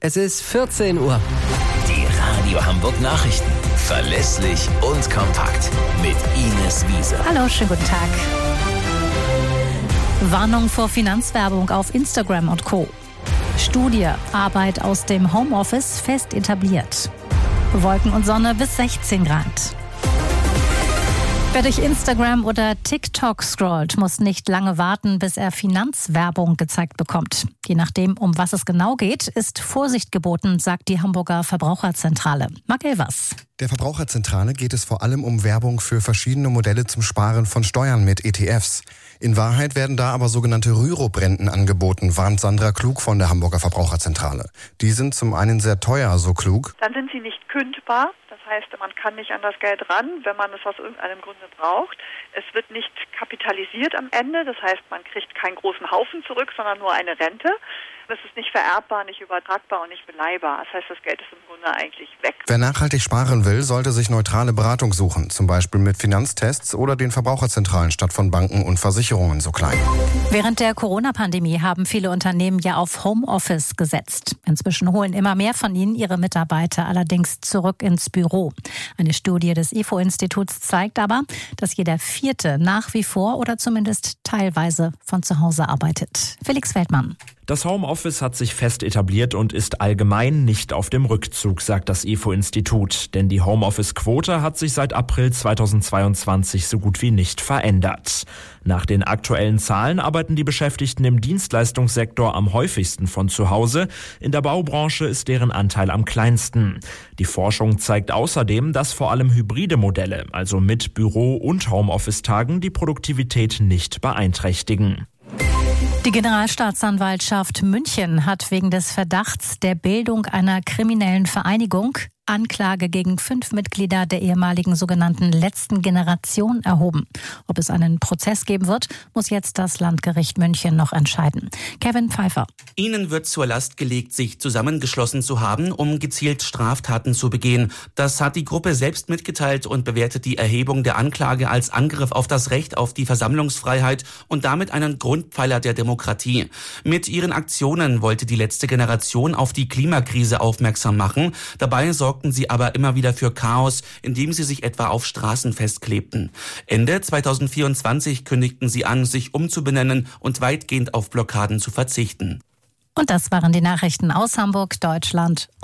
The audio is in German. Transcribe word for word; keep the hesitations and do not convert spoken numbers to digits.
Es ist vierzehn Uhr. Die Radio Hamburg Nachrichten. Verlässlich und kompakt. Mit Ines Wiese. Hallo, schönen guten Tag. Warnung vor Finanzwerbung auf Instagram und Co. Studie, Arbeit aus dem Homeoffice fest etabliert. Wolken und Sonne bis sechzehn Grad. Wer durch Instagram oder TikTok scrollt, muss nicht lange warten, bis er Finanzwerbung gezeigt bekommt. Je nachdem, um was es genau geht, ist Vorsicht geboten, sagt die Hamburger Verbraucherzentrale. Marc Elvers. Der Verbraucherzentrale geht es vor allem um Werbung für verschiedene Modelle zum Sparen von Steuern mit E T Fs. In Wahrheit werden da aber sogenannte Rürup-Renten angeboten, warnt Sandra Klug von der Hamburger Verbraucherzentrale. Die sind zum einen sehr teuer, so Klug. Dann sind sie nicht kündbar. Das heißt, man kann nicht an das Geld ran, wenn man es aus irgendeinem Grunde braucht. Es wird nicht kapitalisiert am Ende. Das heißt, man kriegt keinen großen Haufen zurück, sondern nur eine Rente. Es ist nicht vererbbar, nicht übertragbar und nicht beleihbar. Das heißt, das Geld ist im Grunde eigentlich weg. Wer nachhaltig sparen will, sollte sich neutrale Beratung suchen. Zum Beispiel mit Finanztests oder den Verbraucherzentralen statt von Banken und Versicherungen so klein. Während der Corona-Pandemie haben viele Unternehmen ja auf Homeoffice gesetzt. Inzwischen holen immer mehr von ihnen ihre Mitarbeiter allerdings zurück ins Büro. Eine Studie des I F O-Instituts zeigt aber, dass jeder Vierte nach wie vor oder zumindest teilweise von zu Hause arbeitet. Felix Feldmann. Das Homeoffice hat sich fest etabliert und ist allgemein nicht auf dem Rückzug, sagt das I F O-Institut. Denn die Homeoffice-Quote hat sich seit April zweitausendzweiundzwanzig so gut wie nicht verändert. Nach den aktuellen Zahlen arbeiten die Beschäftigten im Dienstleistungssektor am häufigsten von zu Hause. In der Baubranche ist deren Anteil am kleinsten. Die Forschung zeigt außerdem, dass vor allem hybride Modelle, also mit Büro- und Homeoffice-Tagen, die Produktivität nicht beeinträchtigen. Die Generalstaatsanwaltschaft München hat wegen des Verdachts der Bildung einer kriminellen Vereinigung Anklage gegen fünf Mitglieder der ehemaligen sogenannten letzten Generation erhoben. Ob es einen Prozess geben wird, muss jetzt das Landgericht München noch entscheiden. Kevin Pfeiffer. Ihnen wird zur Last gelegt, sich zusammengeschlossen zu haben, um gezielt Straftaten zu begehen. Das hat die Gruppe selbst mitgeteilt und bewertet die Erhebung der Anklage als Angriff auf das Recht auf die Versammlungsfreiheit und damit einen Grundpfeiler der Demokratie. Mit ihren Aktionen wollte die letzte Generation auf die Klimakrise aufmerksam machen. Dabei sorgten sie aber immer wieder für Chaos, indem sie sich etwa auf Straßen festklebten. Ende zweitausendvierundzwanzig kündigten sie an, sich umzubenennen und weitgehend auf Blockaden zu verzichten. Und das waren die Nachrichten aus Hamburg, Deutschland